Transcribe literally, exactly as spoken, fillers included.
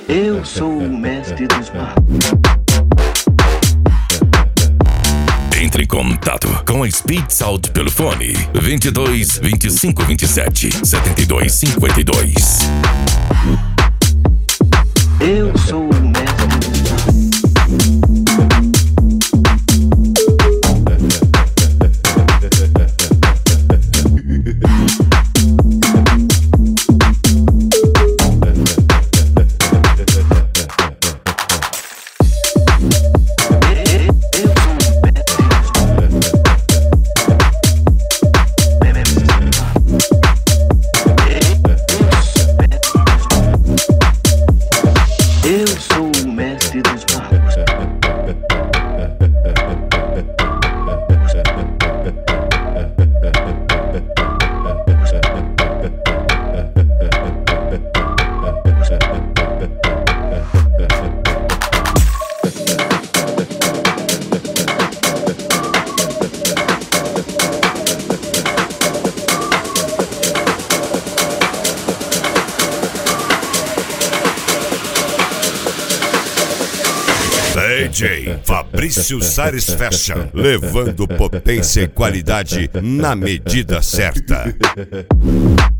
Eu sou o mestre dos magos. Entre em contato com a Speed Salt pelo fone vinte e dois, vinte e cinco, vinte e sete, setenta e dois, cinquenta e dois. Eu sou o mestre dos magos. Eu sou o mestre dos magos. D J Fabrício Sares Fashion, levando potência e qualidade na medida certa.